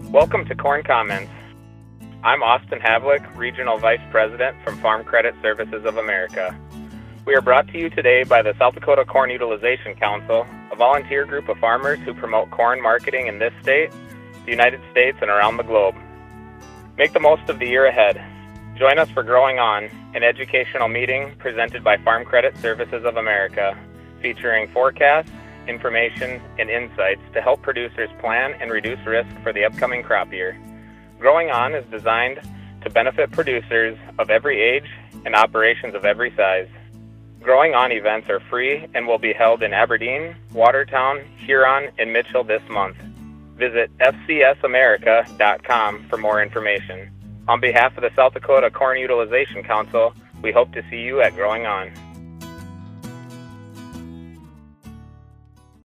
Welcome to Corn Comments. I'm Austin Havlick, Regional Vice President from Farm Credit Services of America. We are brought to you today by the South Dakota Corn Utilization Council, a volunteer group of farmers who promote corn marketing in this state, the United States, and around the globe. Make the most of the year ahead. Join us for Growing On, an educational meeting presented by Farm Credit Services of America, featuring forecasts, information, and insights to help producers plan and reduce risk for the upcoming crop year. Growing On is designed to benefit producers of every age and operations of every size. Growing On events are free and will be held in Aberdeen, Watertown, Huron, and Mitchell this month. Visit fcsamerica.com for more information. On behalf of the South Dakota Corn Utilization Council, we hope to see you at Growing On.